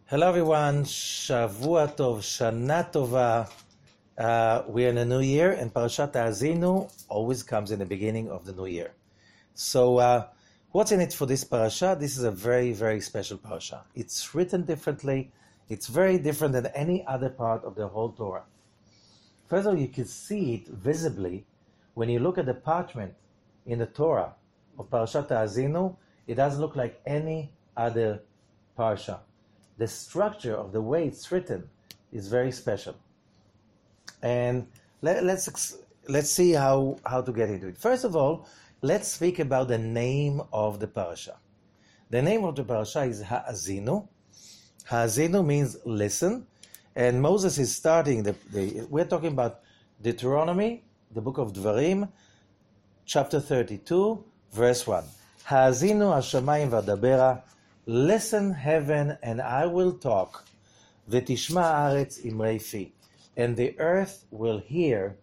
Hello everyone, Shavua Tov, Shana Tova. We're in a new year, and Parashat Ha'azinu always comes in the beginning of the new year. So what's in it for this parasha? This is a very, very special parasha. It's written differently. It's very different than any other part of the whole Torah. First of all, you can see it visibly when you look at the parchment in the Torah of Parashat Ha'azinu. It doesn't look like any other parasha. The structure of the way it's written is very special. And let's see how to get into it. First of all, let's speak about the name of the parasha. The name of the parasha is Ha'azinu. Ha'azinu means listen. And Moses is starting, we're talking about Deuteronomy, the book of Dvarim, chapter 32, verse 1. Ha'azinu hashamayim v'adabera. Listen, heaven, and I will talk. V'tishma haaretz imrei fi. And the earth will hear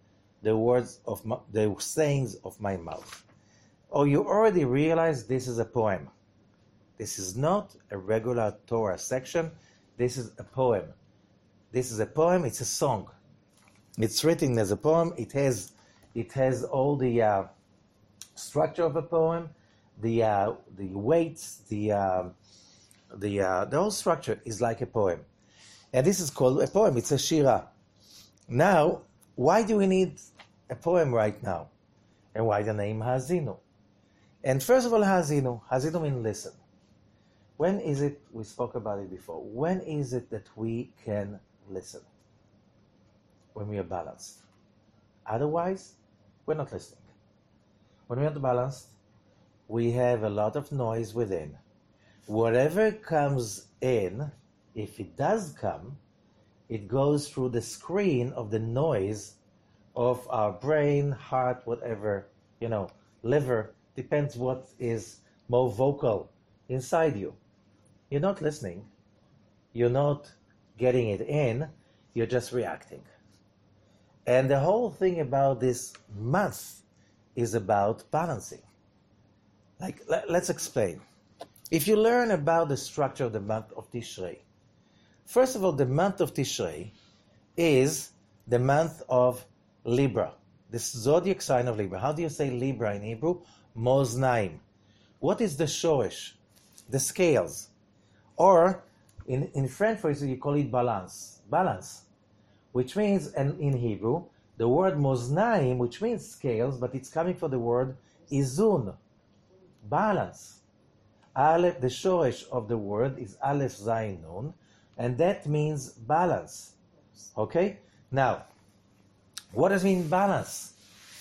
the sayings of my mouth. Oh, you already realize this is a poem. This is not a regular Torah section. This is a poem. This is a poem. It's a song. It's written as a poem. It has all the structure of a poem, the weights, the whole structure is like a poem. And this is called a poem. It's a shira. Now, why do we need a poem right now? And why the name Ha'azinu? And first of all, Ha'azinu means listen. When is it, we spoke about it before, when is it that we can listen? When we are balanced. Otherwise, we're not listening. When we are balanced, we have a lot of noise within. Whatever comes in, if it does come, it goes through the screen of the noise of our brain, heart, whatever, liver, depends what is more vocal inside you. You're not listening. You're not getting it in. You're just reacting. And the whole thing about this month is about balancing. Let's explain. If you learn about the structure of the month of Tishrei, first of all, the month of Tishrei is the month of Libra, the zodiac sign of Libra. How do you say Libra in Hebrew? Moznaim. What is the shoresh? The scales. Or in French, for example, you call it balance. Balance. Which means, and in Hebrew, the word Moznaim, which means scales, but it's coming from the word Izun. Balance. Aleph, the shoresh of the word is Aleph Zayin Nun, and that means balance. Okay? Now, what does it mean balance?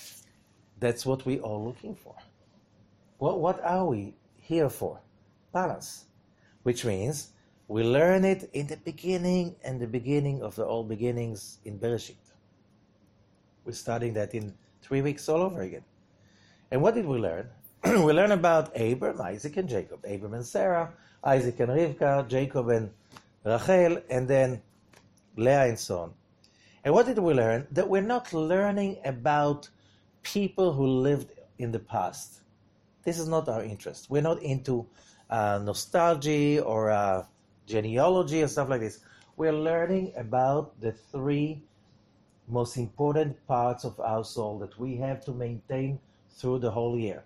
That's what we're all looking for. What are we here for? Balance. Which means we learn it in the beginning of the all beginnings in Bereshit. We're studying that in 3 weeks all over again. And what did we learn? We learn about Abram, Isaac, and Jacob. Abram and Sarah, Isaac and Rivka, Jacob and Rachel, and then Leah and so on. And what did we learn? That we're not learning about people who lived in the past. This is not our interest. We're not into nostalgia or genealogy or stuff like this. We're learning about the 3 most important parts of our soul that we have to maintain through the whole year.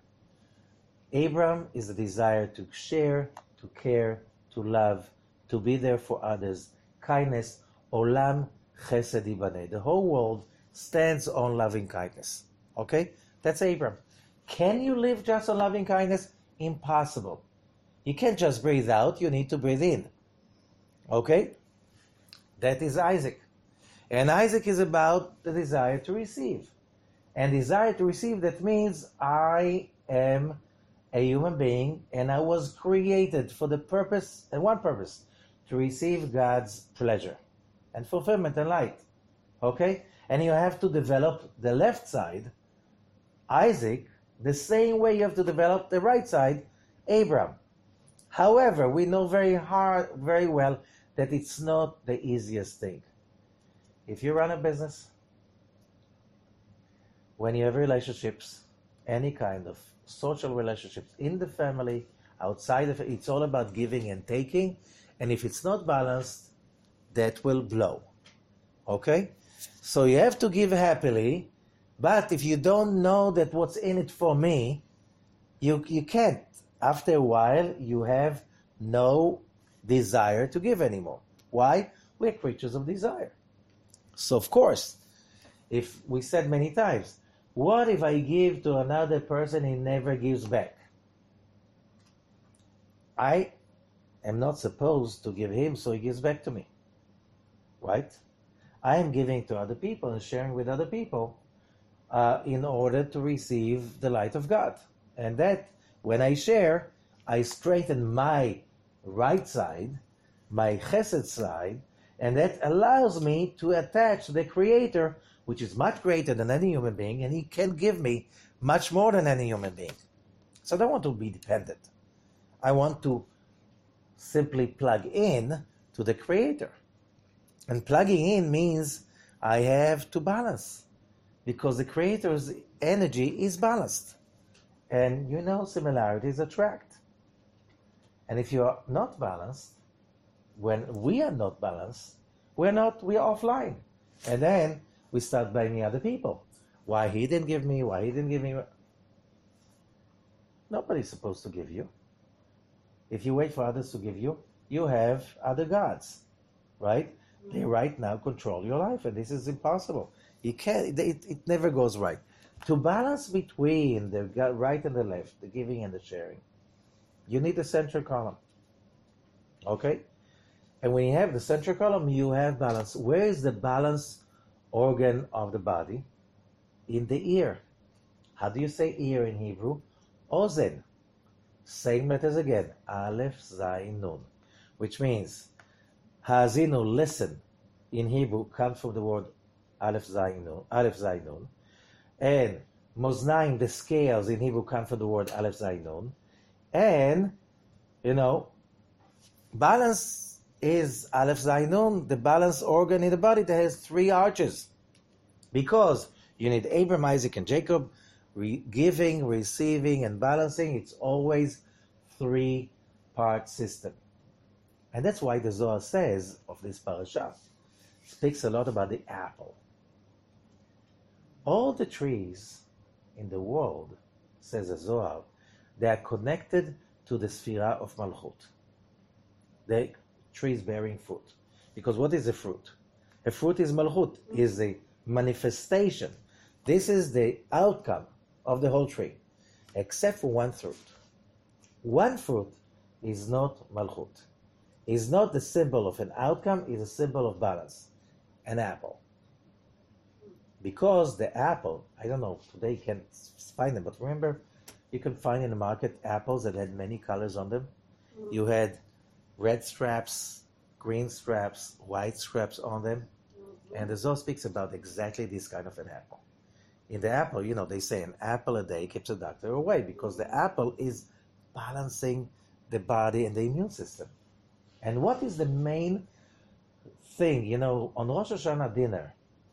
Abram is the desire to share, to care, to love, to be there for others. Kindness, olam chesed yibaneh. The whole world stands on loving kindness. Okay? That's Abram. Can you live just on loving kindness? Impossible. You can't just breathe out, you need to breathe in. Okay? That is Isaac. And Isaac is about the desire to receive. And desire to receive, that means I am a human being, and I was created for the purpose, and one purpose, to receive God's pleasure and fulfillment and light. Okay? And you have to develop the left side, Isaac, the same way you have to develop the right side, Abram. However, we know very well that it's not the easiest thing. If you run a business, when you have relationships, any kind of social relationships in the family, outside of it, it's all about giving and taking. And if it's not balanced, that will blow. Okay? So you have to give happily, but if you don't know that what's in it for me, you can't. After a while, you have no desire to give anymore. Why? We're creatures of desire. So of course, if we said many times, what if I give to another person and he never gives back? I am not supposed to give him so he gives back to me. Right? I am giving to other people and sharing with other people in order to receive the light of God. And that, when I share, I straighten my right side, my chesed side, and that allows me to attach to the Creator, which is much greater than any human being, and He can give me much more than any human being. So I don't want to be dependent. I want to simply plug in to the Creator. And plugging in means I have to balance, because the Creator's energy is balanced. And you know, similarities attract. And if you are not balanced, when we are not balanced, we are offline. And then we start blaming other people. Why he didn't give me, why he didn't give me. Nobody's supposed to give you. If you wait for others to give you, you have other gods, right? They right now control your life, and this is impossible. You can't, it never goes right. To balance between the right and the left, the giving and the sharing, you need the central column. Okay? And when you have the central column, you have balance. Where is the balance organ of the body? In the ear. How do you say ear in Hebrew? Ozen. Same letters again. Aleph, Zayin, Nun. Which means, Ha'azinu, listen, in Hebrew, comes from the word Aleph, Zayin, Nun. And Moznaim, the scales, in Hebrew, come from the word Aleph, Zayin, Nun. And, balance is Aleph, Zayin, Nun, the balance organ in the body that has three arches. Because you need Abraham, Isaac, and Jacob, giving, receiving, and balancing. It's always three-part system. And that's why the Zohar says, of this parasha, speaks a lot about the apple. All the trees in the world, says the Zohar, they are connected to the Sphira of Malchut. The trees bearing fruit. Because what is a fruit? A fruit is Malchut, is a manifestation. This is the outcome of the whole tree, except for one fruit. One fruit is not Malchut. Is not the symbol of an outcome, is a symbol of balance. An apple. Because the apple, I don't know, today you can't find them, but remember, you can find in the market apples that had many colors on them. You had red straps, green straps, white straps on them. And the Zohar speaks about exactly this kind of an apple. In the apple, they say an apple a day keeps a doctor away, because the apple is balancing the body and the immune system. And what is the main thing? On Rosh Hashanah dinner,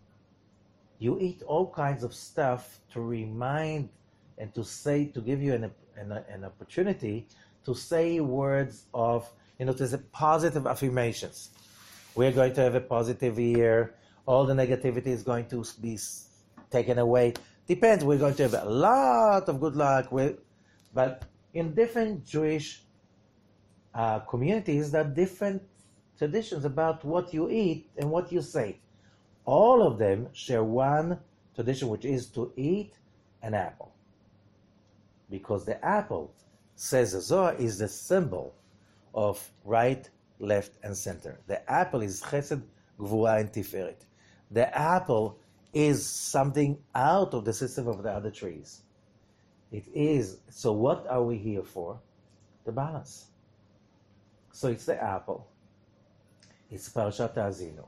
you eat all kinds of stuff to remind and to give you an opportunity to say words of, to say positive affirmations. We're going to have a positive year. All the negativity is going to be taken away. Depends. We're going to have a lot of good luck. But in different Jewish communities, there are different traditions about what you eat and what you say. All of them share one tradition, which is to eat an apple. Because the apple, says the Zohar, is the symbol of right, left, and center. The apple is Chesed, Gvura, and Tiferet. The apple is something out of the system of the other trees. It is. So what are we here for? The balance. So it's the apple. It's Parashat Ha'azinu.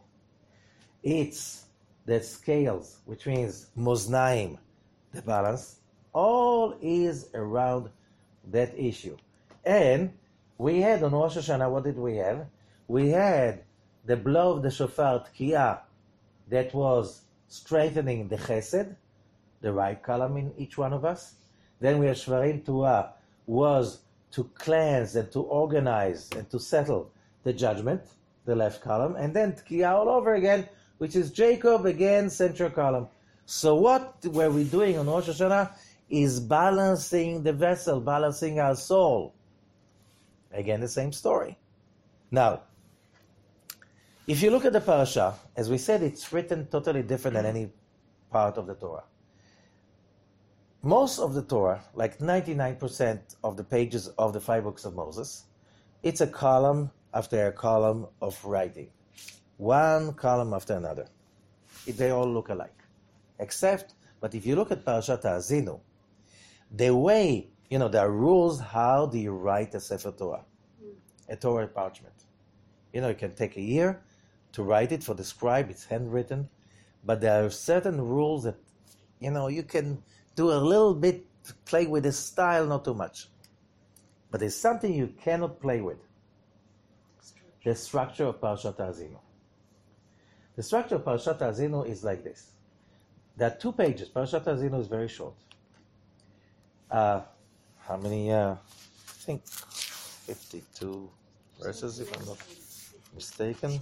It's the scales, which means Moznaim, the balance. All is around that issue. And we had on Rosh Hashanah, what did we have? We had the blow of the shofar Tkiyah, that was strengthening the chesed, the right column in each one of us. Then we had Shvarim Tuah, was to cleanse and to organize and to settle the judgment, the left column, and then Tkiya all over again, which is Jacob again, central column. So what were we doing on Rosh Hashanah is balancing the vessel, balancing our soul. Again, the same story. Now, if you look at the parasha, as we said, it's written totally different than any part of the Torah. Most of the Torah, like 99% of the pages of the 5 books of Moses, it's a column after a column of writing. One column after another. They all look alike. But if you look at Parashat Ha'azinu, the way, there are rules, how do you write a Sefer Torah? A Torah parchment. It can take a year to write it for the scribe, it's handwritten, but there are certain rules that, you can do a little bit, play with the style, not too much. But there's something you cannot play with. The structure of Parashat Ha'azinu. The structure of Parashat Ha'azinu is like this. There are 2 pages. Parashat Ha'azinu is very short. How many? I think 52 verses, if I'm not mistaken.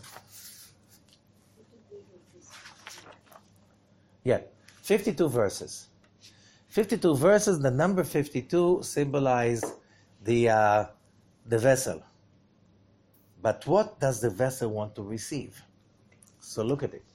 Yeah, 52 verses. 52 verses. The number 52 symbolizes the vessel. But what does the vessel want to receive? So look at it.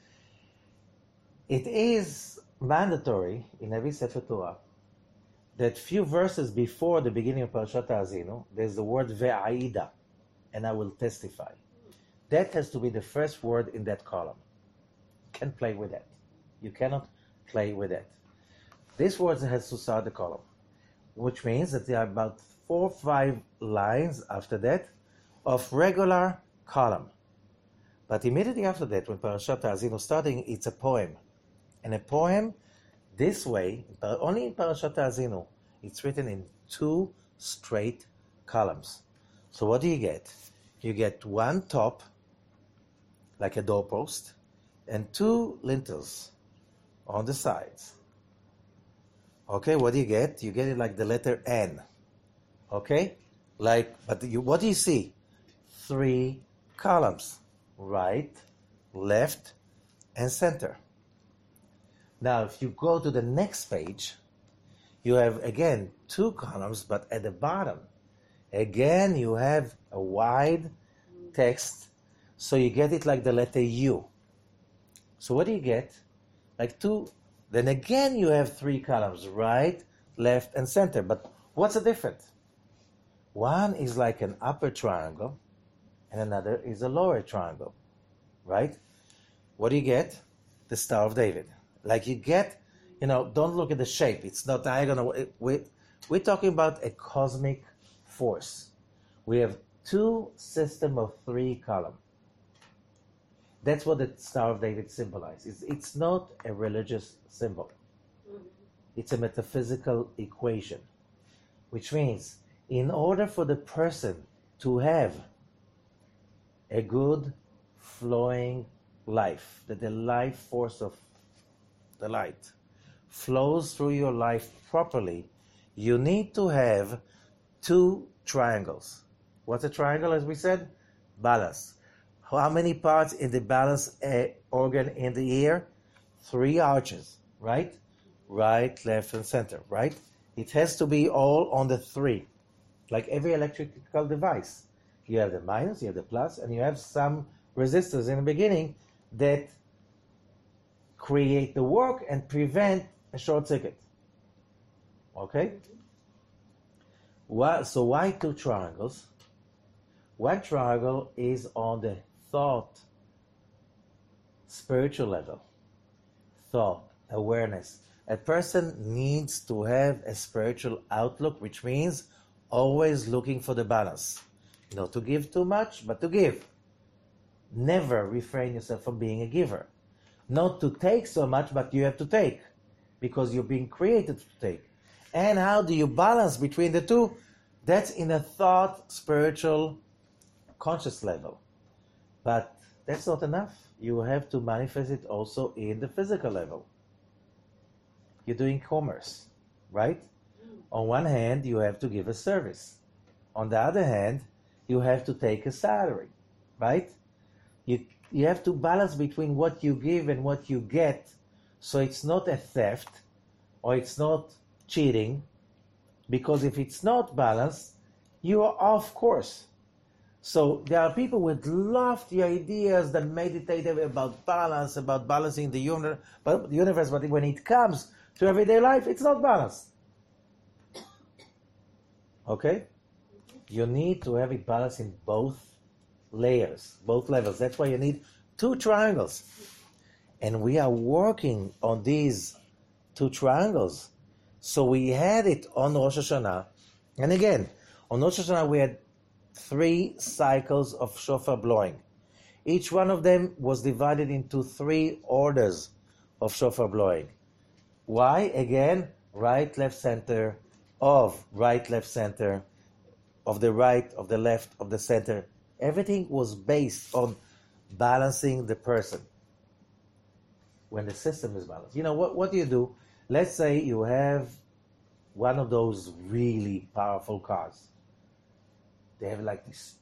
It is mandatory in every Sefer Torah that few verses before the beginning of Parashat Ha'azinu, there's the word ve'aida, and I will testify. That has to be the first word in that column. You can't play with that. You cannot play with that. This word has to start the column, which means that there are about 4 or 5 lines after that of regular column. But immediately after that, when Parashat Ha'azinu starting, it's a poem. And a poem, this way, only in Parashat Ha'azinu, it's written in 2 straight columns. So what do you get? You get 1 top, like a doorpost, and 2 lintels on the sides. Okay, what do you get? You get it like the letter N. Okay? What do you see? 3 columns. Right, left, and center. Now, if you go to the next page, you have, again, 2 columns, but at the bottom, again, you have a wide text, so you get it like the letter U. So what do you get? Like 2, then again, you have 3 columns, right, left, and center. But what's the difference? One is like an upper triangle, and another is a lower triangle, right? What do you get? The Star of David. Like you get, don't look at the shape. It's not diagonal. We're talking about a cosmic force. We have 2 systems of 3 columns. That's what the Star of David symbolizes. It's not a religious symbol. It's a metaphysical equation, which means in order for the person to have a good flowing life, that the life force of the light flows through your life properly, you need to have 2 triangles. What's a triangle, as we said? Balance. How many parts in the balance organ in the ear? 3 arches, right? Right, left, and center, right? It has to be all on the 3, like every electrical device. You have the minus, you have the plus, and you have some resistors in the beginning that create the work and prevent a short circuit. Okay? So why 2 triangles? 1 triangle is on the thought, spiritual level. Thought, awareness. A person needs to have a spiritual outlook, which means always looking for the balance. Not to give too much, but to give. Never refrain yourself from being a giver. Not to take so much, but you have to take, because you're being created to take. And how do you balance between the 2? That's in a thought, spiritual, conscious level. But that's not enough. You have to manifest it also in the physical level. You're doing commerce, right? On one hand, you have to give a service. On the other hand, you have to take a salary, right? You have to balance between what you give and what you get, so it's not a theft or it's not cheating, because if it's not balanced, you are off course. So there are people with lofty ideas that meditate about balance, about balancing the universe, but when it comes to everyday life, it's not balanced. Okay? You need to have it balanced in both layers, both levels. That's why you need two triangles. And we are working on these two triangles. So we had it on Rosh Hashanah. And again, on Rosh Hashanah we had 3 cycles of shofar blowing. Each one of them was divided into 3 orders of shofar blowing. Why? Again, right, left, center, of right, left, center, of the right, of the left, of the center. Everything was based on balancing the person. When the system is balanced. You know, what do you do? Let's say you have one of those really powerful cars. They have like this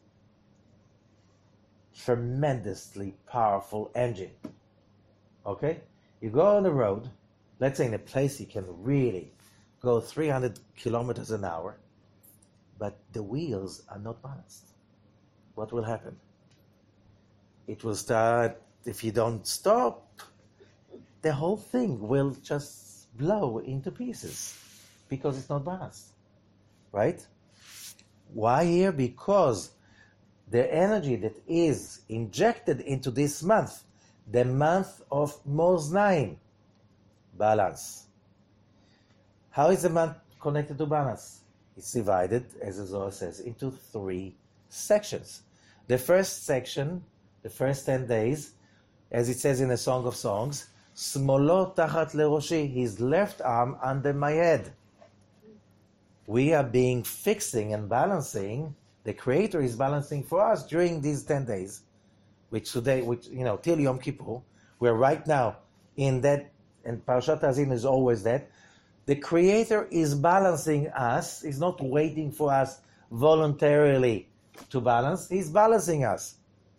tremendously powerful engine. Okay? You go on the road, let's say in a place you can really go 300 kilometers an hour, but the wheels are not balanced. What will happen? It will start, if you don't stop, the whole thing will just blow into pieces because it's not balanced. Right? Why here? Because the energy that is injected into this month, the month of Moznaim, balance. How is the month connected to balance? It's divided, as the Zohar says, into 3 sections. The first section, the first 10 days, as it says in the Song of Songs, Smolo tachat leroshi, his left arm under my head. We are being fixing and balancing. The Creator is balancing for us during these 10 days, which till Yom Kippur, we're right now in that, and Parashat Azin is always that. The Creator is balancing us. He's not waiting for us voluntarily to balance. He's balancing us.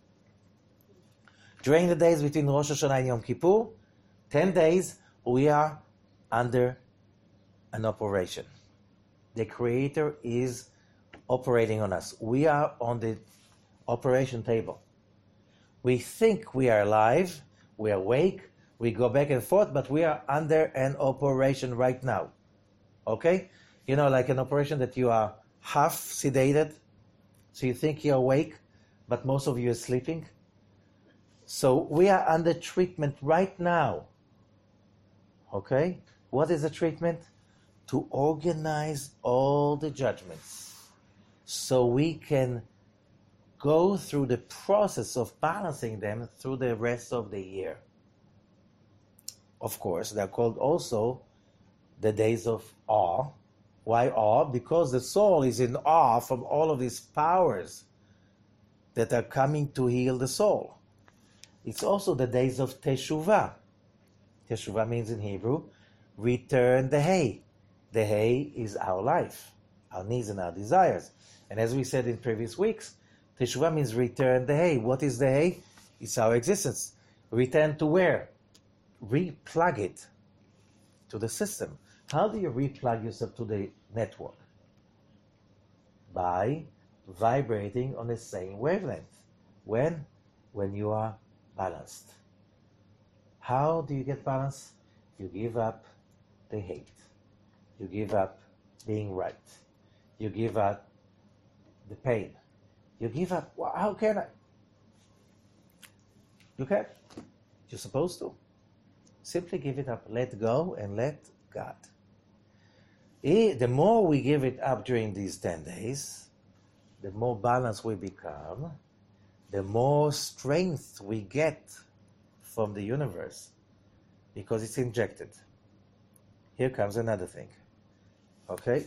During the days between Rosh Hashanah and Yom Kippur, 10 days, we are under an operation. The Creator is operating on us. We are on the operation table. We think we are alive, we are awake, we go back and forth, but we are under an operation right now. Okay? You know, like an operation that you are half sedated, so you think you're awake, but most of you are sleeping. So we are under treatment right now. Okay? What is the treatment? To organize all the judgments so we can go through the process of balancing them through the rest of the year. Of course, they're called also the days of awe. Why awe? Because the soul is in awe from all of these powers that are coming to heal the soul. It's also the days of Teshuvah. Teshuvah means in Hebrew, return the hay. The hay is our life, our needs and our desires. And as we said in previous weeks, Teshuvah means return the hay. What is the hay? It's our existence. Return to where? Replug it to the system. How do you replug yourself to the network? By vibrating on the same wavelength. When? When you are balanced. How do you get balance? You give up the hate. You give up being right. You give up the pain. You give up, well, how can I? You can't. You're supposed to. Simply give it up. Let go and let God. The more we give it up during these 10 days, the more balanced we become, the more strength we get from the universe, because it's injected. Here comes another thing. Okay?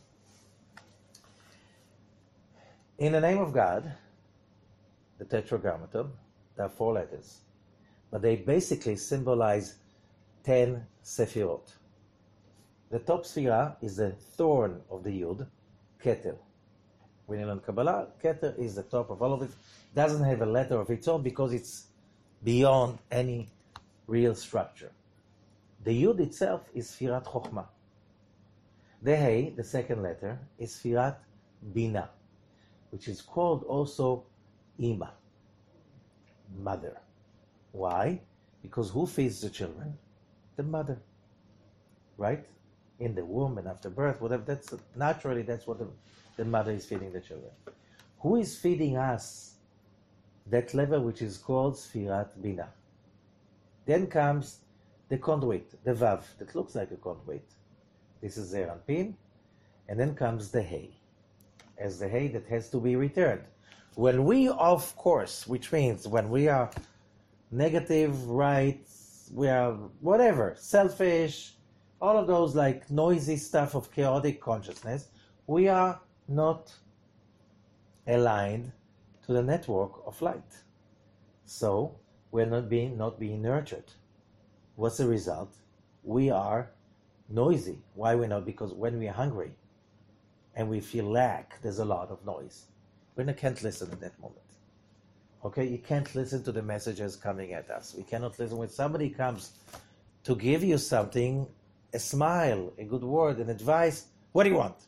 In the name of God, the Tetragrammaton, there are 4 letters, but they basically symbolize 10 Sefirot. The top Sefirah is the thorn of the Yud, Keter. When you learn Kabbalah, Keter is the top of all of it. Doesn't have a letter of its own because it's beyond any real structure. The Yud itself is Sfirat Chokhmah. The Hey, the second letter, is Sfirat Bina, which is called also Ima, mother. Why? Because who feeds the children? The mother, right? In the womb and after birth, whatever. That's what the mother is feeding the children. Who is feeding us that level which is called Sfirat Bina? Then comes the conduit, the Vav, that looks like a conduit. This is Zeir Anpin. And then comes the Hey, as the Hey that has to be returned. When we, of course, which means when we are negative, right, we are whatever, selfish, all of those like noisy stuff of chaotic consciousness, we are not aligned to the network of light. So we're not being nurtured. What's the result? We are noisy. Why we're not? Because when we're hungry and we feel lack, there's a lot of noise. We can't listen at that moment. Okay, you can't listen to the messages coming at us. We cannot listen when somebody comes to give you something, a smile, a good word, an advice. What do you want?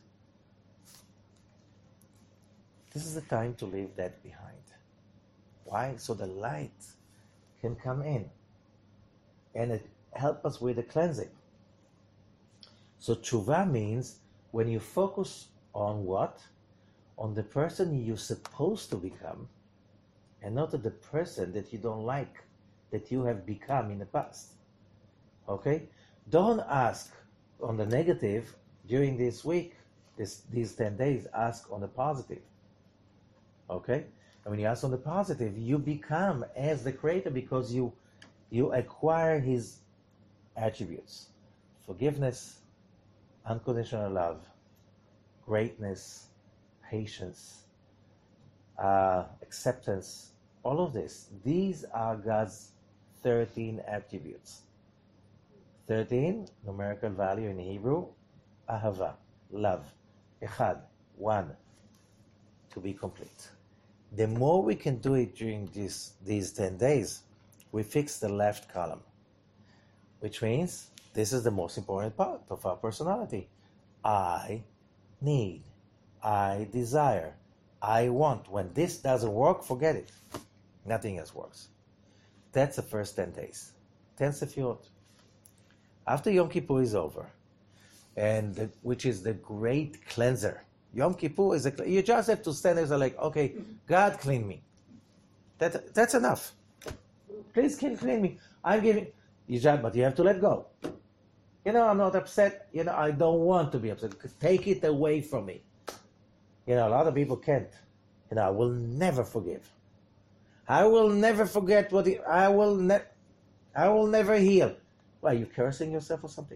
This is the time to leave that behind. Why? So the light can come in and it help us with the cleansing. So tshuva means when you focus on what? On the person you're supposed to become, and not on the person that you don't like, that you have become in the past. Okay? Don't ask on the negative during this week, these 10 days, ask on the positive. Okay? And when you ask on the positive, you become as the creator because you acquire his attributes. Forgiveness, unconditional love, greatness, patience, acceptance, all of this. These are God's 13 attributes. 13, numerical value in Hebrew, ahava, love, echad, one, to be complete. The more we can do it during these 10 days, we fix the left column, which means this is the most important part of our personality. I need, I desire, I want. When this doesn't work, forget it. Nothing else works. That's the first 10 days. 10 Sefirot. After Yom Kippur is over, and which is the great cleanser. Yom Kippur is you just have to stand there and like, okay, God clean me. That's enough. Please clean me. I'm giving but you have to let go. I'm not upset. I don't want to be upset. Take it away from me. A lot of people can't. I will never forgive. I will never forget I will never heal. Why, are you cursing yourself or something?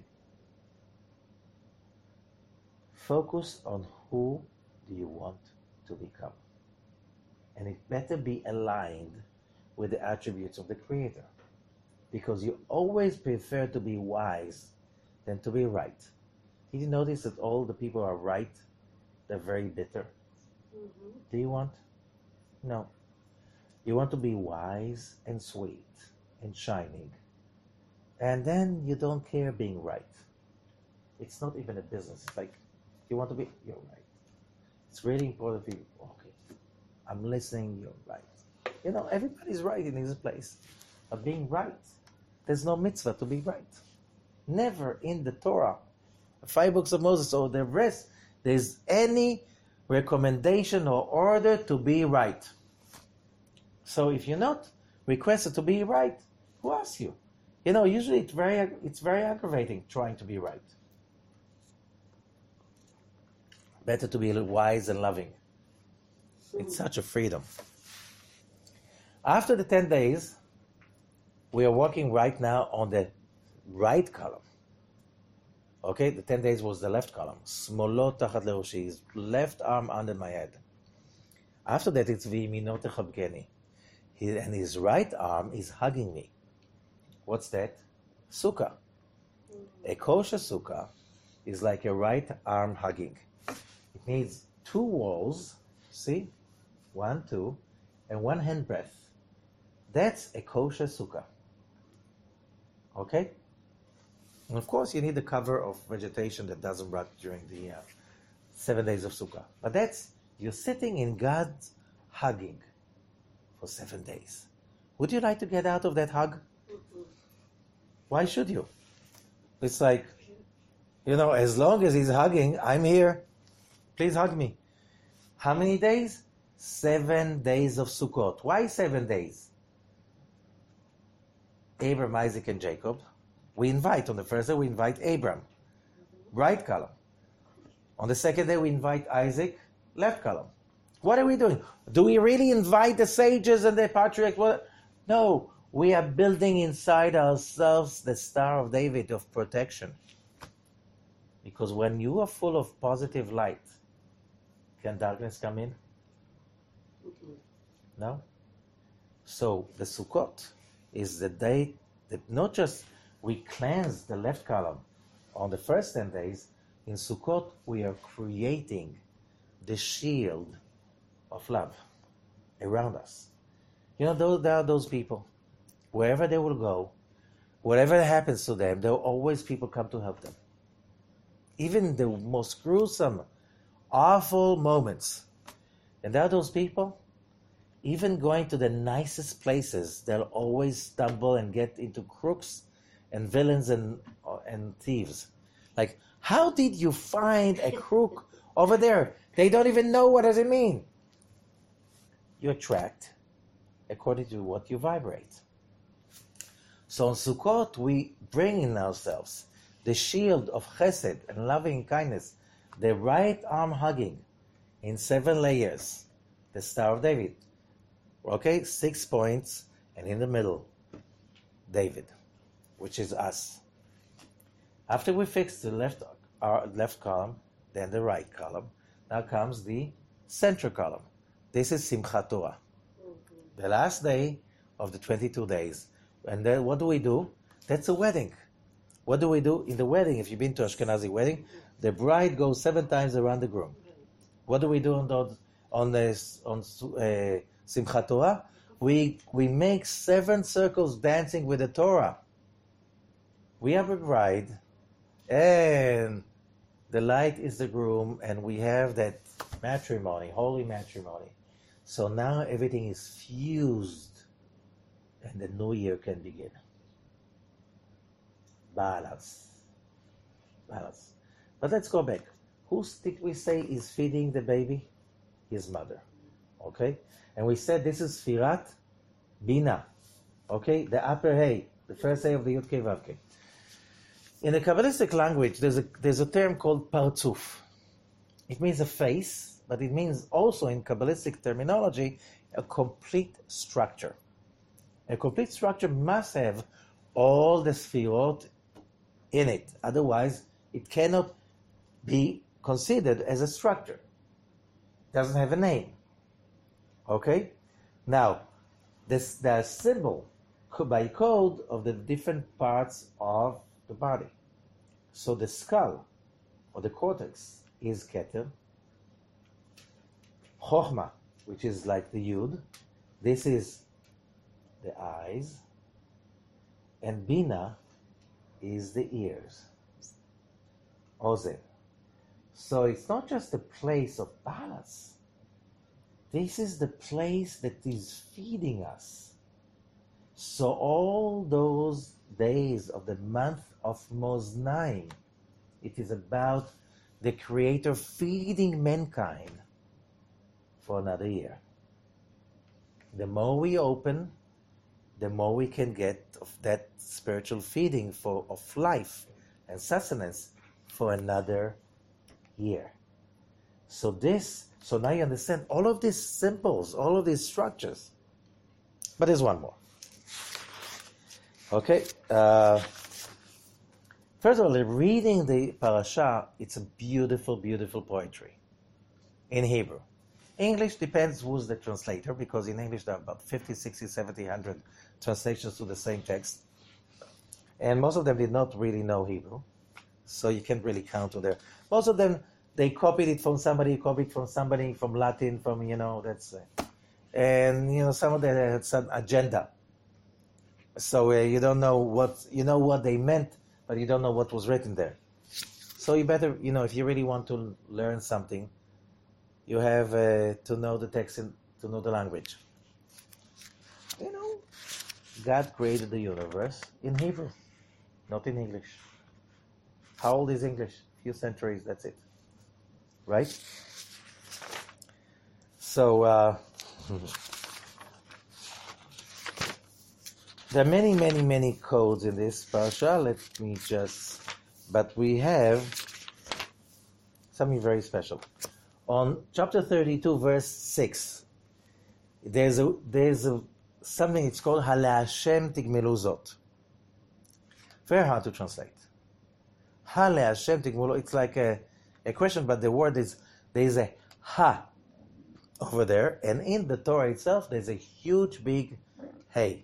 Focus on who do you want to become. And it better be aligned with the attributes of the Creator. Because you always prefer to be wise than to be right. Did you notice that all the people who are right, they're very bitter? Mm-hmm. Do you want? No. You want to be wise and sweet and shining. And then you don't care being right. It's not even a business. It's like, you want to be, you're right. It's really important for you. Okay, I'm listening, you're right. Everybody's right in his place. But being right, there's no mitzvah to be right. Never in the Torah, the 5 books of Moses or the rest, there's any recommendation or order to be right. So if you're not requested to be right, who asks you? Usually it's very aggravating trying to be right. Better to be wise and loving. It's such a freedom. After the 10 days, we are working right now on the right column. Okay, the 10 days was the left column. Smolo tachat leroshi, his left arm under my head. After that, it's v'yimino techabkeni. And his right arm is hugging me. What's that? Sukkah. A kosher sukkah is like a right arm hugging. It needs 2 walls See? 1, 2, and 1 hand breadth. That's a kosher sukkah. Okay? And of course, you need the cover of vegetation that doesn't rot during the 7 days of sukkah. But that's, you're sitting in God's hugging for 7 days. Would you like to get out of that hug? Why should you? It's like, as long as he's hugging, I'm here. Please hug me. How many days? 7 days of Sukkot. Why 7 days? Abram, Isaac, and Jacob. We invite, on the first day, we invite Abram, right column. On the second day, we invite Isaac, left column. What are we doing? Do we really invite the sages and the patriarchs? No, we are building inside ourselves the Star of David of protection. Because when you are full of positive light, can darkness come in? No? So the Sukkot is the day that not just we cleanse the left column on the first 10 days, in Sukkot we are creating the shield of love around us. There are those people, wherever they will go, whatever happens to them, there will always people come to help them. Even the most gruesome, awful moments. And there are those people, even going to the nicest places, they'll always stumble and get into crooks and villains and thieves. Like, how did you find a crook over there? They don't even know what does it mean. You attract according to what you vibrate. So on Sukkot, we bring in ourselves the shield of chesed and loving kindness, the right arm hugging in 7 layers, the Star of David. Okay, 6 points, and in the middle, David, which is us. After we fix the left column, then the right column, now comes the center column. This is Simchat Torah, the last day of the 22 days. And then what do? That's a wedding. What do we do in the wedding? If you've been to Ashkenazi wedding, the bride goes 7 times around the groom. What do we do on Simchat Torah? We make 7 circles dancing with the Torah. We have a bride, and the light is the groom, and we have that matrimony, holy matrimony. So now everything is fused, and the new year can begin. Balance. But let's go back. Who did we say is feeding the baby? His mother. Okay? And we said this is Sfirat Bina. Okay? The upper hay, the first hay of the Yud Kei Vav Kei. In the Kabbalistic language, there's a term called Partzuf. It means a face, but it means also in Kabbalistic terminology a complete structure. A complete structure must have all the Sfirot in it. Otherwise, it cannot be considered as a structure. It doesn't have a name. Okay? Now, the symbol by code of the different parts of the body. So the skull or the cortex is Keter. Chochma, which is like the Yud. This is the eyes. And Bina is the ears. Ozen. So it's not just a place of balance. This is the place that is feeding us. So all those days of the month of Moznaim, it is about the Creator feeding mankind for another year. The more we open, the more we can get of that spiritual feeding of life and sustenance for another year. So now you understand all of these symbols, all of these structures. But there's one more. Okay. First of all, reading the parasha, it's a beautiful, beautiful poetry in Hebrew. English depends who's the translator, because in English there are about 50, 60, 70, 100 translations to the same text. And most of them did not really know Hebrew, so you can't really count on there. Most of them they copied it from somebody, from Latin, that's, and some of them had some agenda. So you don't know what they meant, but you don't know what was written there. So you better, if you really want to learn something, you have to know the text and to know the language. God created the universe in Hebrew, not in English. How old is English? A few centuries, that's it. Right? So, there are many, many, many codes in this parasha. But we have something very special. On chapter 32, verse 6, there's something, it's called HaLeHashem Tigmelu Zot. Very hard to translate. HaLeHashem Tigmelu, it's like a question, but the word is, there's a Ha over there, and in the Torah itself, there's a huge, big Hey.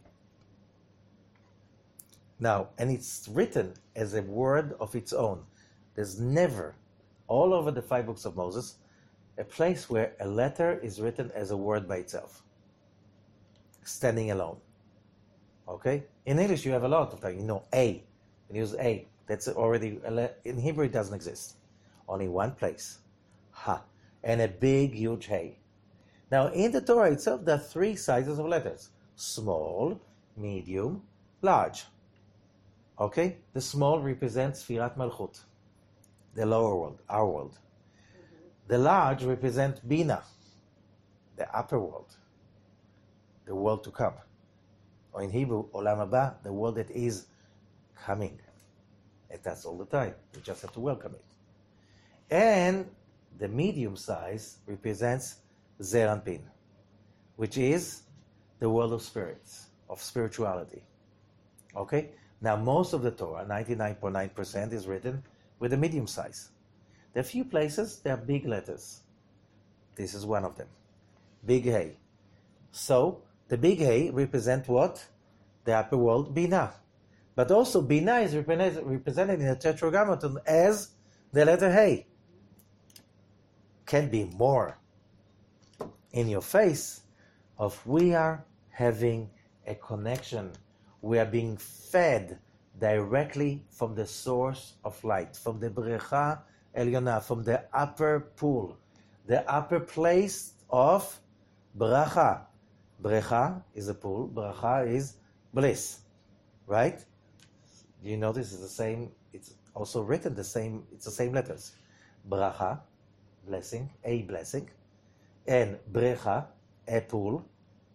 Now, and it's written as a word of its own. There's never, all over the 5 books of Moses, a place where a letter is written as a word by itself, standing alone. Okay? In English, you have a lot of time. A. You use A. That's already, in Hebrew, it doesn't exist. Only one place. Ha. And a big, huge Hey. Now, in the Torah itself, there are 3 sizes of letters. Small, medium, large. Okay? The small represents Sfirat Malchut, the lower world, our world. The large represents Bina, the upper world, the world to come. Or in Hebrew, Olam Haba, the world that is coming. And that's all the time. We just have to welcome it. And the medium size represents Zeir Anpin, which is the world of spirits, of spirituality. Okay? Now, most of the Torah, 99.9%, is written with a medium size. There are a few places, there are big letters. This is one of them. Big Hey. So, the big Hey represent what? The upper world, Binah. But also, Binah is represented in the Tetragrammaton as the letter Hey. Can be more in your face of we are having a connection. We are being fed directly from the source of light, from the Brecha Elyona, from the upper pool, the upper place of Bracha. Brecha is a pool, Bracha is bliss, right? You notice it's the same, it's also written the same, it's the same letters. Bracha, blessing, a blessing, and Brecha, a pool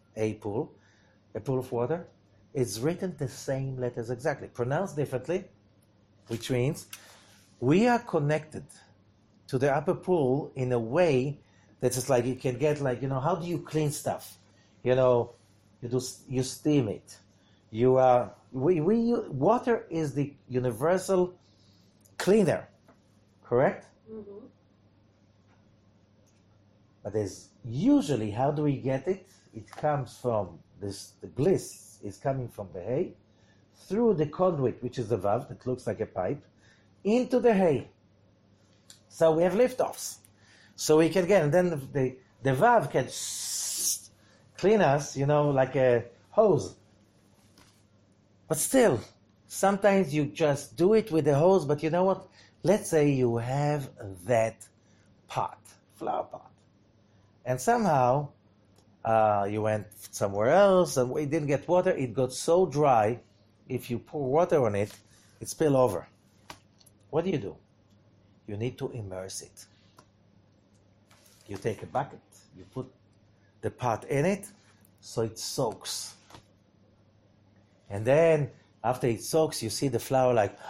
of water. It's written the same letters exactly, pronounced differently, which means we are connected to the upper pool in a way that it's like you can get how do you clean stuff? You steam it. Water is the universal cleaner, correct? Mm-hmm. But there's usually, how do we get it? It comes from this, the bliss is coming from the hay, through the conduit, which is the valve that looks like a pipe, into the hay. So we have liftoffs. So we can get, and then the valve can clean us, like a hose. But still, sometimes you just do it with the hose, but you know what? Let's say you have that pot, flower pot, and somehow you went somewhere else and it didn't get water. It got so dry, if you pour water on it, it spill over. What do? You need to immerse it. You take a bucket, you put the pot in it, so it soaks. And then, after it soaks, you see the flower like,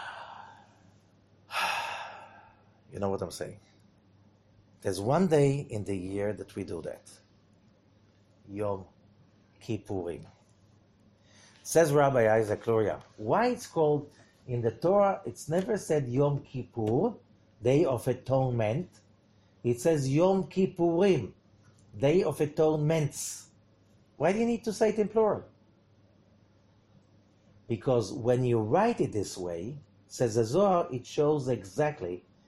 you know what I'm saying? There's one day in the year that we do that. Yom Kippurim. Says Rabbi Isaac Luria, why it's called, in the Torah, it's never said Yom Kippur, Day of Atonement. It says Yom Kippurim, Day of Atonements. Why do you need to say it in plural? Because when you write it this way, says the Zohar, it shows exactly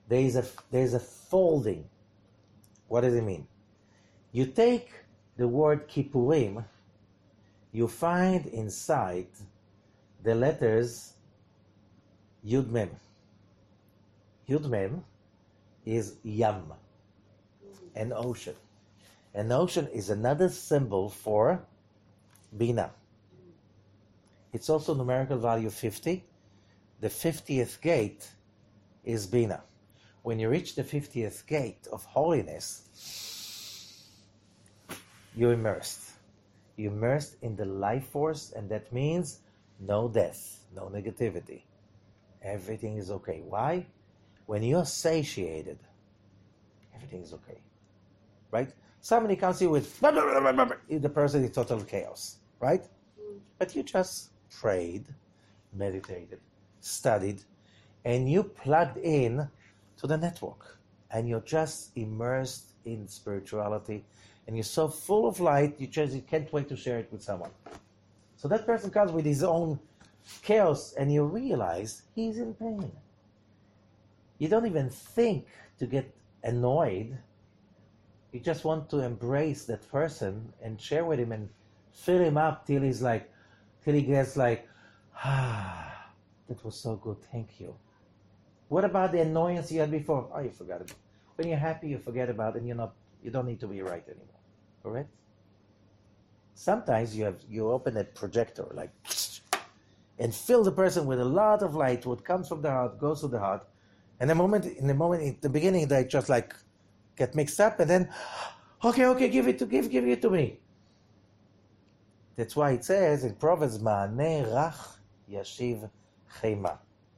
there is a folding. What does it mean? You take the word Kippurim, you find inside the letters Yud Mem. Yud Mem is Yam, an ocean. An ocean is another symbol for Bina. It's also numerical value 50. The 50th gate is Bina. When you reach the 50th gate of holiness, you're immersed. You're immersed in the life force, and that means no death, no negativity. Everything is okay. Why? When you're satiated, everything is okay. Right? Somebody comes here with the person is total chaos. Right? But you just prayed, meditated, studied, and you plugged in to the network, and you're just immersed in spirituality, and you're so full of light, you can't wait to share it with someone. So that person comes with his own chaos, and you realize he's in pain. You don't even think to get annoyed. You just want to embrace that person and share with him and fill him up till he gets like, that was so good, thank you. What about the annoyance you had before? Oh, you forgot about it. When you're happy, you forget about it, and you don't need to be right anymore. Correct? Sometimes you open a projector like and fill the person with a lot of light. What comes from the heart goes to the heart, and in the beginning they just like get mixed up, and then okay, give it to me. That's why it says in Proverbs, "Ma'aneh rach yashiv chema."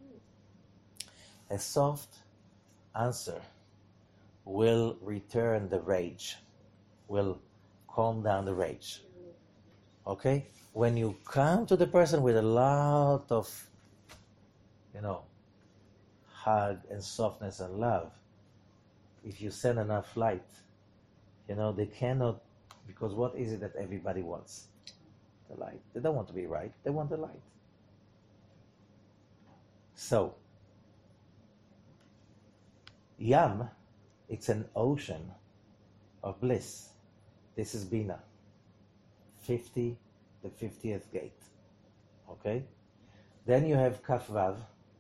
A soft answer will return the rage, will calm down the rage. Okay? When you come to the person with a lot of, hug and softness and love, if you send enough light, they cannot, because what is it that everybody wants? The light. They don't want to be right, they want the light. So, Yam, it's an ocean of bliss. This is Bina. 50, the 50th gate. Okay? Then you have Kaf Vav,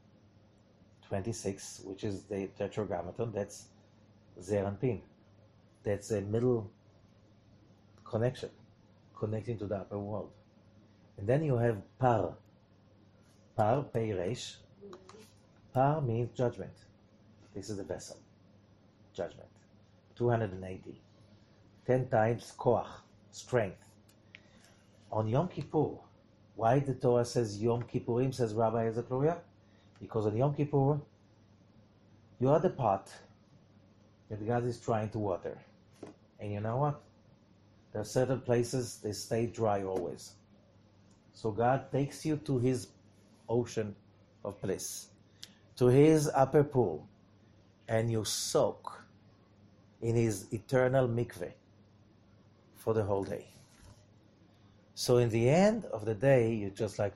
26, which is the Tetragrammaton. That's Zeir Anpin. That's a middle connection, connecting to the upper world. And then you have Par. Par, Pei Resh. Par means judgment. This is the vessel. Judgment. 280. 10 times koach, strength. On Yom Kippur, why the Torah says Yom Kippurim, says Rabbi Ezra Luria? Because on Yom Kippur, you are the pot that God is trying to water. And you know what? There are certain places, they stay dry always. So God takes you to His ocean of bliss, to His upper pool, and you soak in His eternal mikveh for the whole day. So in the end of the day, you're just like,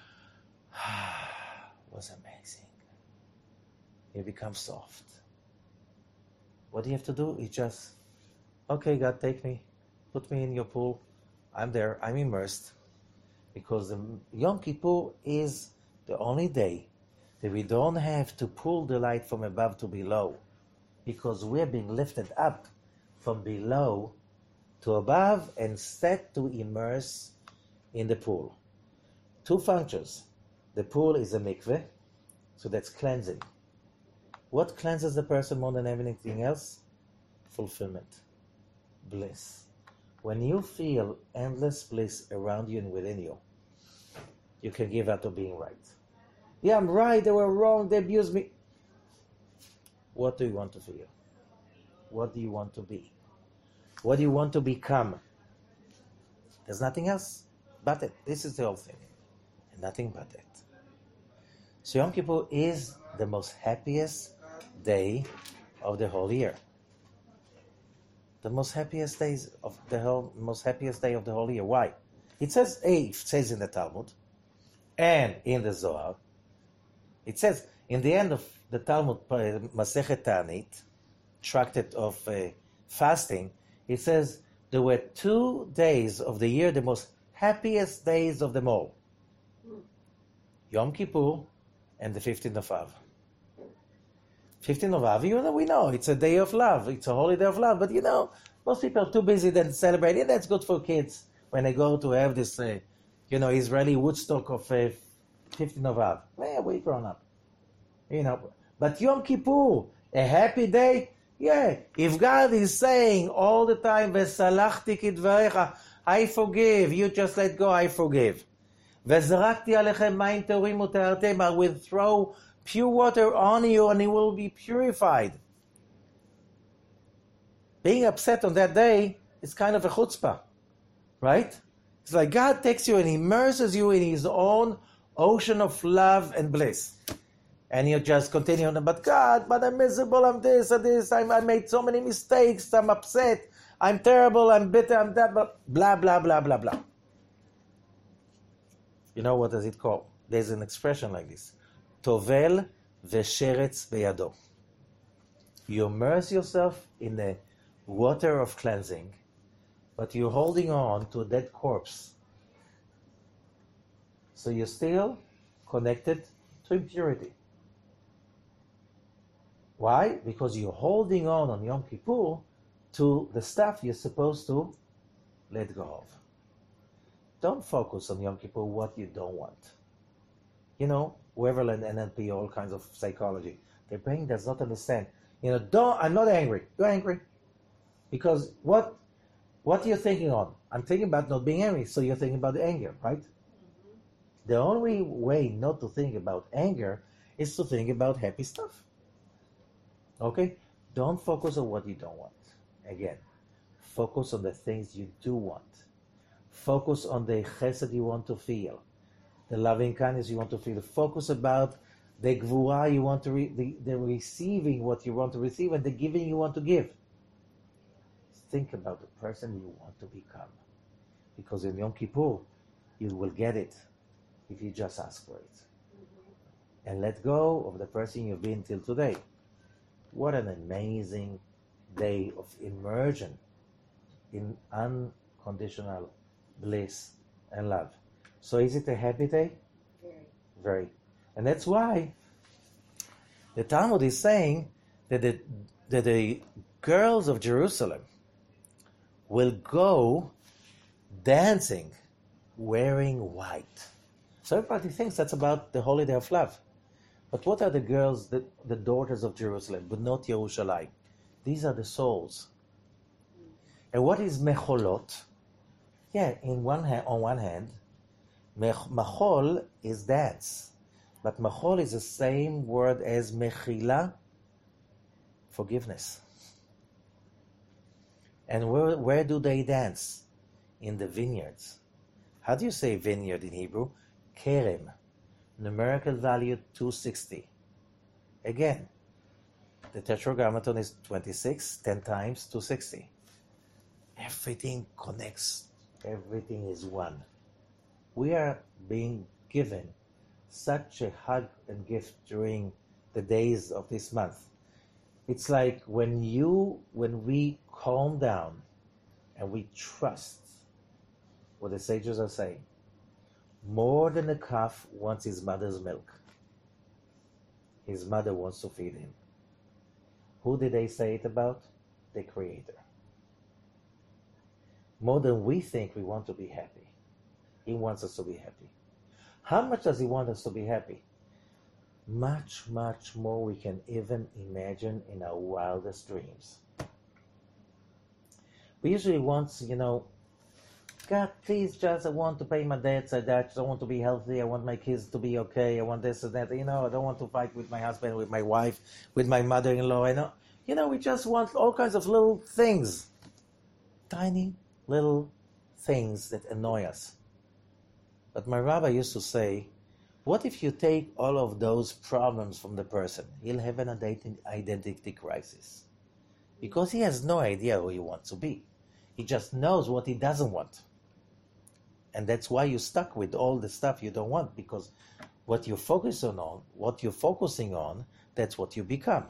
was amazing. You become soft. What do you have to do? You just, okay, God, take me, put me in your pool. I'm there, I'm immersed. Because the Yom Kippur is the only day that we don't have to pull the light from above to below, because we're being lifted up from below to above and set to immerse in the pool. Two functions. The pool is a mikveh, so that's cleansing. What cleanses the person more than anything else? Fulfillment, bliss. When you feel endless bliss around you and within you, you can give up to being right. Yeah, I'm right, they were wrong, they abused me. What do you want to feel? What do you want to be? What do you want to become? There's nothing else but it. This is the whole thing. And nothing but it. So Yom Kippur is the most happiest day of the whole year. The most happiest day of the whole year. Why? It says in the Talmud and in the Zohar. It says in the end of the Talmud, Masechet Ta'anit, tractate of fasting, it says there were 2 days of the year, the most happiest days of them all. Yom Kippur and the 15th of Av. 15th of Av, we know it's a day of love. It's a holiday of love. But most people are too busy then to celebrate. Yeah, that's good for kids when they go to have this, Israeli Woodstock of 15th of Av. Yeah, we grown up. But Yom Kippur, a happy day. Yeah, if God is saying all the time, "V'salachti kidvarecha," I forgive. You just let go. I forgive. "V'zarakti alechem mayim torim u'te'artem," I will throw pure water on you and it will be purified. Being upset on that day is kind of a chutzpah, right? It's like God takes you and immerses you in His own ocean of love and bliss. And you just continue, but I'm miserable, I'm this, I made so many mistakes, I'm upset, I'm terrible, I'm bitter, I'm that, blah, blah, blah, blah, blah. What does it call? There's an expression like this. Tovel v'sheretz beyado. You immerse yourself in the water of cleansing, but you're holding on to a dead corpse. So you're still connected to impurity. Why? Because you're holding on Yom Kippur to the stuff you're supposed to let go of. Don't focus on Yom Kippur what you don't want. Whoever learned NLP, all kinds of psychology, their brain does not understand. I'm not angry. You're angry. Because what you're thinking on? I'm thinking about not being angry, so you're thinking about the anger, right? Mm-hmm. The only way not to think about anger is to think about happy stuff. Okay? Don't focus on what you don't want. Again, focus on the things you do want. Focus on the chesed you want to feel, the loving kindness you want to feel. Focus about the gvura you want to the receiving what you want to receive and the giving you want to give. Think about the person you want to become. Because in Yom Kippur, you will get it if you just ask for it. Mm-hmm. And let go of the person you've been till today. What an amazing day of immersion in unconditional bliss and love. So is it a happy day? Very. Very. And that's why the Talmud is saying that the girls of Jerusalem will go dancing wearing white. So everybody thinks that's about the holiday of love. But what are the girls, the daughters of Jerusalem, but not Yerushalayim? These are the souls. And what is mecholot? Yeah, on one hand, machol is dance. But machol is the same word as mechila, forgiveness. And where do they dance? In the vineyards. How do you say vineyard in Hebrew? Kerem. Numerical value 260. Again, the Tetragrammaton is 26, 10 times 260. Everything connects. Everything is one. We are being given such a hug and gift during the days of this month. It's like when we calm down and we trust what the sages are saying. More than a calf wants his mother's milk. His mother wants to feed him. Who did they say it about? The Creator. More than we think we want to be happy. He wants us to be happy. How much does He want us to be happy? Much, much more we can even imagine in our wildest dreams. We usually want, God, please, just I want to pay my debts. I want to be healthy. I want my kids to be okay. I want this and that. I don't want to fight with my husband, with my wife, with my mother-in-law. We just want all kinds of little things. Tiny little things that annoy us. But my rabbi used to say, what if you take all of those problems from the person? He'll have an identity crisis. Because he has no idea who he wants to be. He just knows what he doesn't want. And that's why you're stuck with all the stuff you don't want, because what you're focusing on that's what you become.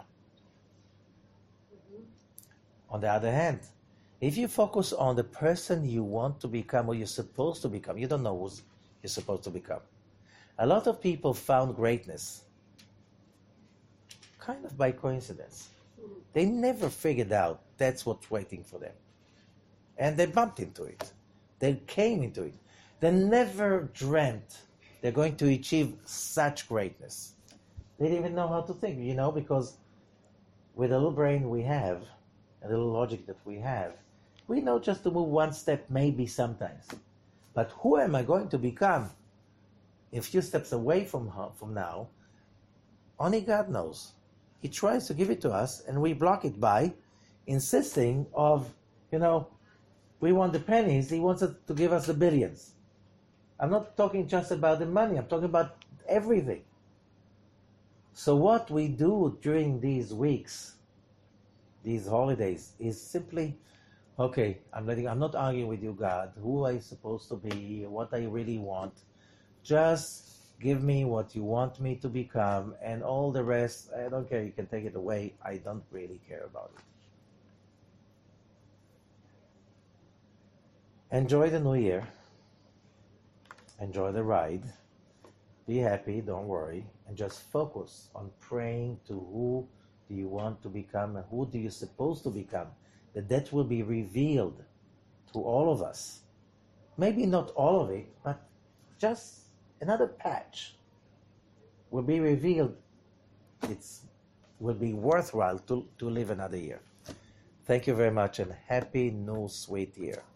On the other hand, if you focus on the person you want to become or you're supposed to become, you don't know who you're supposed to become. A lot of people found greatness kind of by coincidence. They never figured out that's what's waiting for them. And they bumped into it. They came into it. They never dreamt they're going to achieve such greatness. They didn't even know how to think, because with a little brain we have, a little logic that we have, we know just to move one step maybe sometimes. But who am I going to become a few steps away from now? Only God knows. He tries to give it to us, and we block it by insisting of, we want the pennies, he wants to give us the billions. I'm not talking just about the money, I'm talking about everything. So what we do during these weeks, these holidays, is simply, okay, I'm not arguing with you, God, who am I supposed to be, what I really want. Just give me what you want me to become, and all the rest, I don't care, you can take it away, I don't really care about it. Enjoy the new year. Enjoy the ride. Be happy, don't worry, and just focus on praying to who do you want to become and who do you supposed to become. That will be revealed to all of us. Maybe not all of it, but just another patch will be revealed. It will be worthwhile to live another year. Thank you very much, and happy new sweet year.